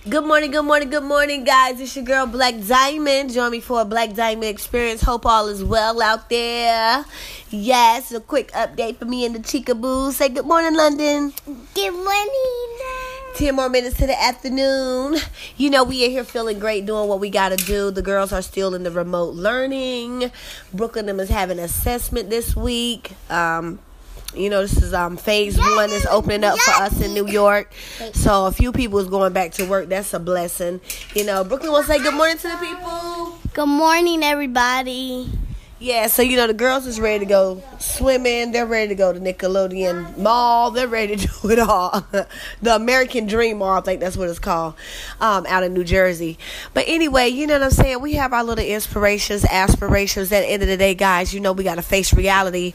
Good morning, guys. It's your girl, Black Diamond. Join me for a Black Diamond experience. Hope all is well out there. Yes, a quick update for me and the Chickaboo. Say good morning, London. Good morning. 10 more minutes to the afternoon. You know, we are here feeling great, doing what we got to do. The girls are still in the remote learning. Brooklyn is having assessment this week. You know, this is phase 1 is opening up for us in New York. So a few people is going back to work. That's a blessing. You know, Brooklyn wants to say good morning to the people. Good morning, everybody. Yeah, so, you know, the girls is ready to go swimming. They're ready to go to Nickelodeon Mall. They're ready to do it all. The American Dream Mall, I think that's what it's called, out in New Jersey. But anyway, you know what I'm saying? We have our little inspirations, aspirations. At the end of the day, guys, you know we got to face reality.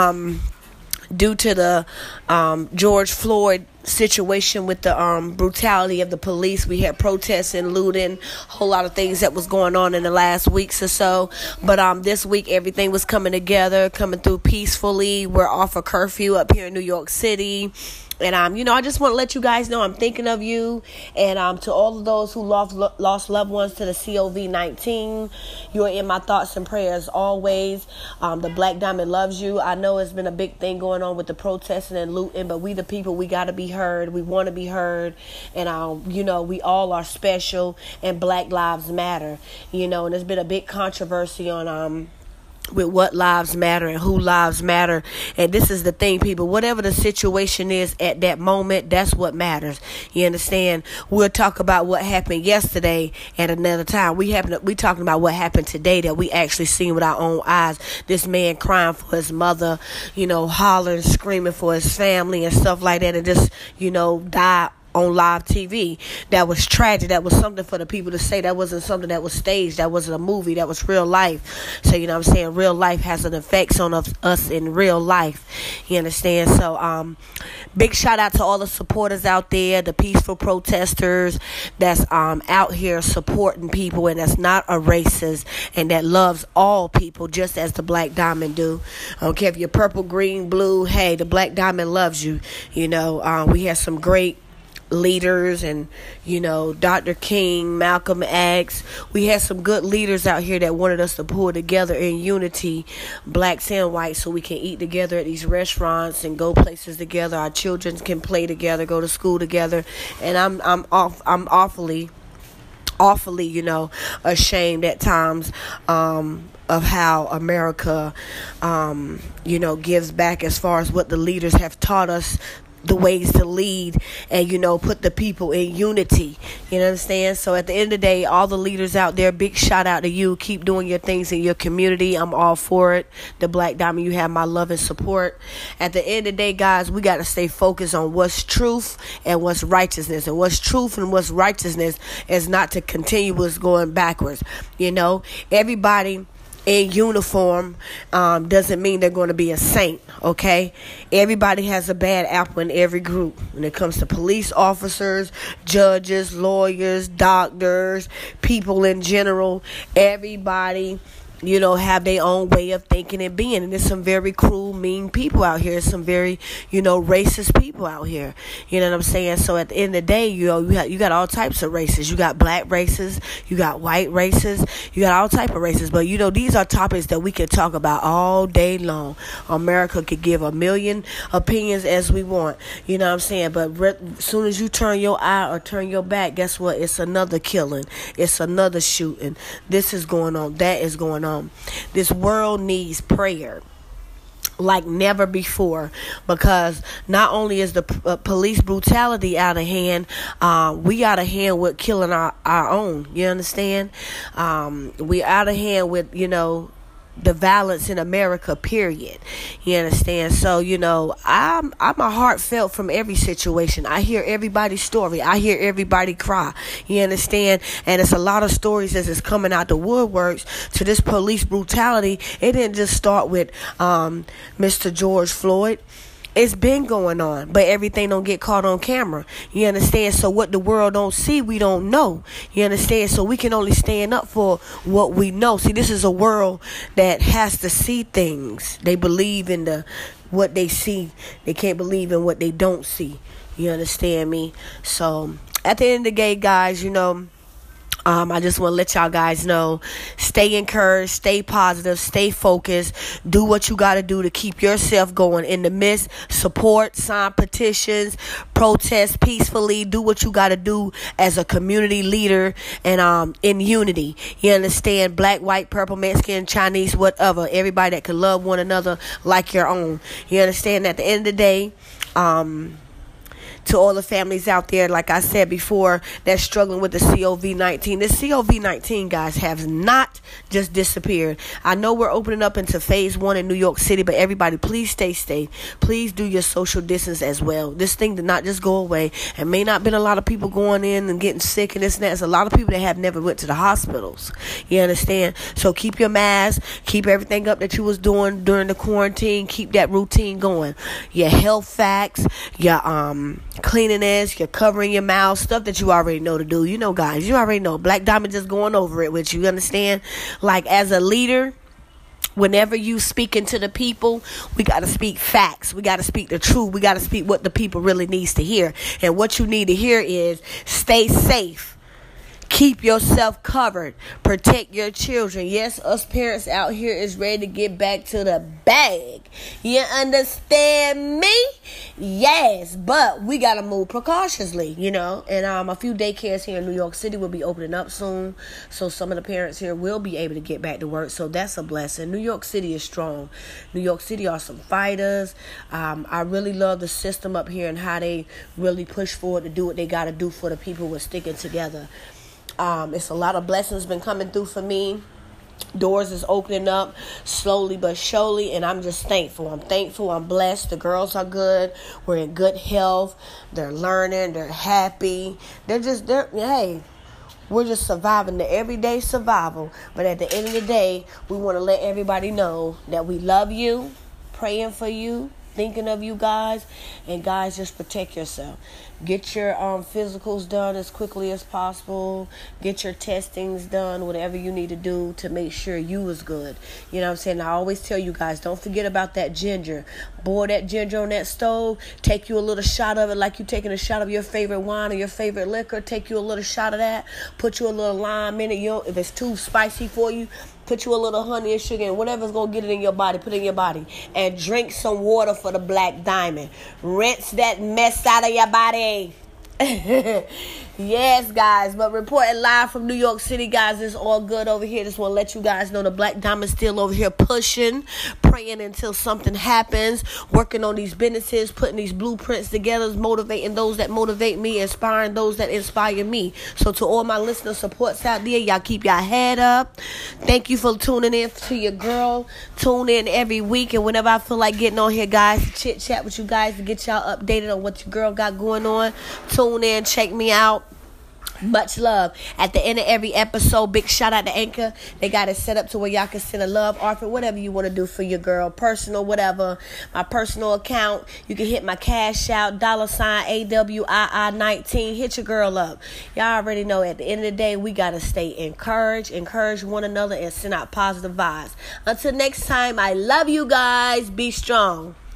Due to the George Floyd situation with the brutality of the police, we had protests and looting, a whole lot of things that was going on in the last weeks or so. But this week, everything was coming together, coming through peacefully. We're off a curfew up here in New York City. And, you know, I just want to let you guys know I'm thinking of you. And to all of those who lost loved ones to the COVID-19, you are in my thoughts and prayers always. The Black Diamond loves you. I know it's been a big thing going on with the protesting and looting, but we the people, we got to be heard. We want to be heard. And, you know, we all are special, and Black Lives Matter. You know, and there's been a big controversy on with what lives matter and who lives matter. And this is the thing, people. Whatever the situation is at that moment, that's what matters. You understand? We'll talk about what happened yesterday at another time. We talking about what happened today that we actually seen with our own eyes. This man crying for his mother, you know, hollering, screaming for his family and stuff like that, and just, you know, died on live TV. That was tragic. That was something for the people to say. That wasn't something that was staged. That wasn't a movie. That was real life. So, you know what I'm saying? Real life has an effect on us in real life. You understand? So, big shout out to all the supporters out there, the peaceful protesters that's out here supporting people, and that's not a racist, and that loves all people just as the Black Diamond do. I don't care if you're purple, green, blue. Hey, the Black Diamond loves you. You know, we had some great leaders, and you know, Dr. King, Malcolm X. We had some good leaders out here that wanted us to pull together in unity, blacks and whites, so we can eat together at these restaurants and go places together. Our children can play together, go to school together. And I'm awfully, you know, ashamed at times of how America, you know, gives back as far as what the leaders have taught us, the ways to lead, and, you know, put the people in unity. You understand? So at the end of the day, all the leaders out there, big shout out to you. Keep doing your things in your community. I'm all for it. The Black Diamond, you have my love and support. At the end of the day, guys, we got to stay focused on what's truth and what's righteousness. And what's truth and what's righteousness is not to continue us going backwards. You know, everybody in uniform doesn't mean they're going to be a saint, okay? Everybody has a bad apple in every group. When it comes to police officers, judges, lawyers, doctors, people in general, everybody, you know, have their own way of thinking and being. And there's some very cruel, mean people out here. Some very, you know, racist people out here. You know what I'm saying? So at the end of the day, you know, you got all types of races. You got black races. You got white races. You got all type of races. But, you know, these are topics that we can talk about all day long. America could give a million opinions as we want. You know what I'm saying? But as soon as you turn your eye or turn your back, guess what? It's another killing. It's another shooting. This is going on. That is going on. This world needs prayer like never before, because not only is the police brutality out of hand, we out of hand with killing our own. You understand? We out of hand with, you know, the violence in America, period. You understand? So, you know, I'm a heartfelt from every situation. I hear everybody's story. I hear everybody cry. You understand? And it's a lot of stories as it's coming out the woodworks to this police brutality. It didn't just start with Mr. George Floyd. It's been going on, but everything don't get caught on camera. You understand? So what the world don't see, we don't know. You understand? So we can only stand up for what we know. See, this is a world that has to see things. They believe in what they see. They can't believe in what they don't see. You understand me? So at the end of the day, guys, I just want to let y'all guys know, stay encouraged, stay positive, stay focused, do what you got to do to keep yourself going in the midst, support, sign petitions, protest peacefully, do what you got to do as a community leader and in unity. You understand? Black, white, purple, Mexican, Chinese, whatever, everybody that can love one another like your own. You understand? At the end of the day, to all the families out there, like I said before, that's struggling with the COVID-19. This COVID-19, guys, has not just disappeared. I know we're opening up into phase 1 in New York City, but everybody, please stay safe. Please do your social distance as well. This thing did not just go away. And may not been a lot of people going in and getting sick and this and that. There's a lot of people that have never went to the hospitals. You understand? So keep your mask. Keep everything up that you was doing during the quarantine. Keep that routine going. Your health facts, your cleanliness, you're covering your mouth, stuff that you already know to do. Guys, you already know. Black Diamond just going over it with you. You understand? Like, as a leader, whenever you speaking to the people, we got to speak facts. We got to speak the truth. We got to speak what the people really needs to hear. And what you need to hear is stay safe. Keep yourself covered. Protect your children. Yes, us parents out here is ready to get back to the bag. You understand me? Yes, but we got to move precautiously, And a few daycares here in New York City will be opening up soon. So some of the parents here will be able to get back to work. So that's a blessing. New York City is strong. New York City are some fighters. I really love the system up here and how they really push forward to do what they got to do for the people who are sticking together. It's a lot of blessings been coming through for me. Doors is opening up slowly but surely, and I'm just thankful. I'm thankful. I'm blessed. The girls are good. We're in good health. They're learning. They're happy. We're just surviving the everyday survival. But at the end of the day, we want to let everybody know that we love you, praying for you, thinking of you guys. And guys, just protect yourself. Get your physicals done as quickly as possible. Get your testings done, whatever you need to do to make sure you is good. You know what I'm saying? I always tell you guys, don't forget about that ginger. Boil that ginger on that stove. Take you a little shot of it like you taking a shot of your favorite wine or your favorite liquor. Take you a little shot of that. Put you a little lime in it. If it's too spicy for you, put you a little honey and sugar and whatever's going to get it in your body, put it in your body. And drink some water for the Black Diamond. Rinse that mess out of your body. Yes, guys, but reporting live from New York City, guys. It's all good over here. Just want to let you guys know the Black Diamond's still over here pushing, praying until something happens, working on these businesses, putting these blueprints together, motivating those that motivate me, inspiring those that inspire me. So to all my listener supports out there, y'all keep your head up. Thank you for tuning in to your girl. Tune in every week, and whenever I feel like getting on here, guys, to chit chat with you guys to get y'all updated on what your girl got going on. Tune in, check me out. Much love. At the end of every episode, big shout out to Anchor. They got it set up to where y'all can send a love offer, whatever you want to do for your girl, personal, whatever. My personal account, you can hit my cash out, $AWII19. Hit your girl up. Y'all already know at the end of the day, we got to stay encourage one another, and send out positive vibes. Until next time, I love you guys. Be strong.